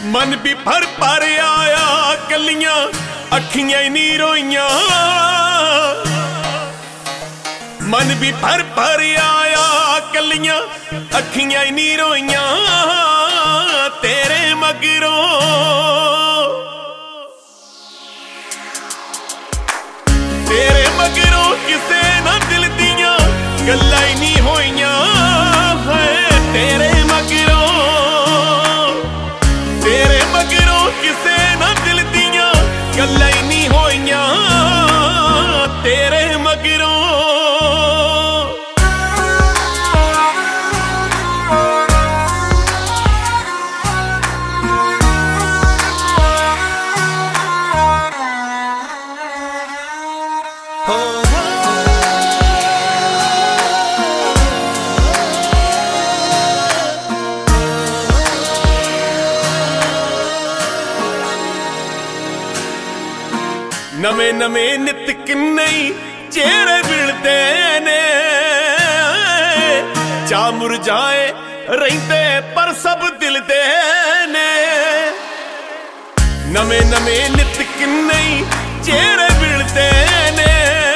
मन भी भर भर आया कलियां अखियां ही नहीं रोइयां। मन भी भर भर आया कलियां अखियां ही नहीं रोइयां। तेरे मगरों किसे ना दिल दियां गल्लां ही नहीं होइयां। तेरे मगरों किसे ना दिल दियां गल्लां ही नहीं होइयां। तेरे मगरों नवे नवे नित किन्ने चेहरे मिलते ने। चा मुरझाए रहिंदे पर सब दिल दे ने। नवे नवे नित किन्ने चेहरे मिलते ने।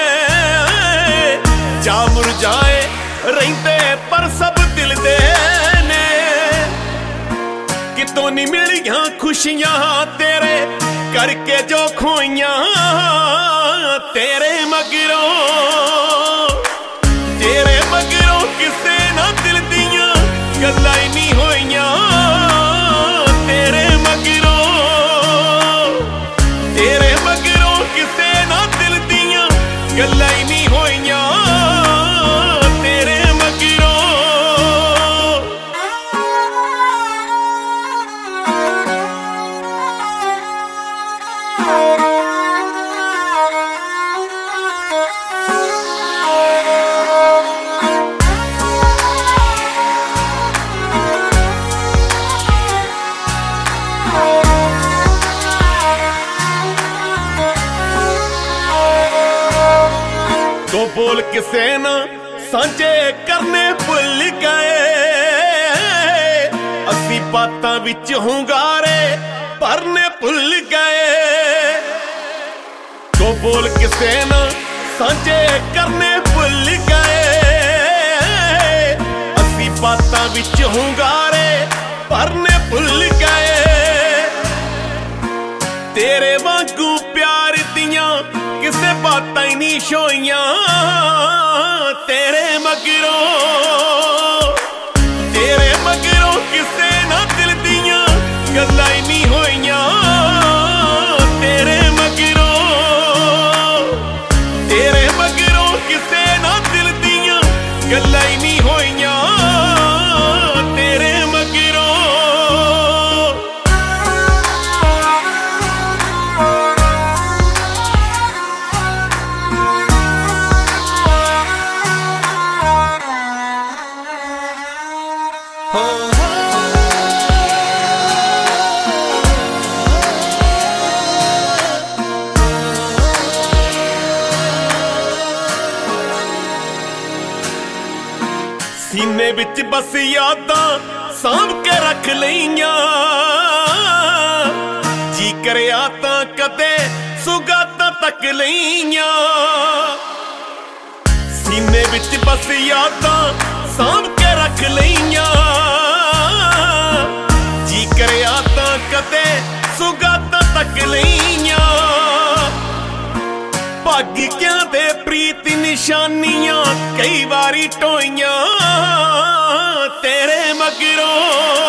चा मुरझाए रहिंदे पर सब दिल दे ने। कितों नहीं मिलियां खुशियां तेरे करके जो खोइयां। तेरे मगरों किसे ना दिल दियां गल्लां ही नहीं होइयां। तेरे मगरों किसे ना दिल दियां गल्लां ही नहीं होइयां। तो बोल किसे ना सांझे करने भुल गए। असी बातां विच हुंगारे भरने भुल गए। तो बोल किसे ना सांझे करने भुल गए। असी बातां विच हुंगारे भरने भुल गए। तेरे वांगू प्यार दियां किसे बातां ही नहीं छोइयां। तेरे मगरों किसे ना दिल दियां गल्लां ही नहीं होइयां। तेरे मगरों किसे ना दिल दियां गल्लां ही नहीं होइयां। तेरे मगरों सीने विच बस यादां सांभ के रख लईयां। जी करिया तां कदे सुगातां तक लईयां। सीने विच बस यादां सांभ के रख लईयां। जी करिया तां कदे सुगातां तक लईयां। भाग्यां दे प्रीत निशानियां कई वारी टोइयां। तेरे मगरों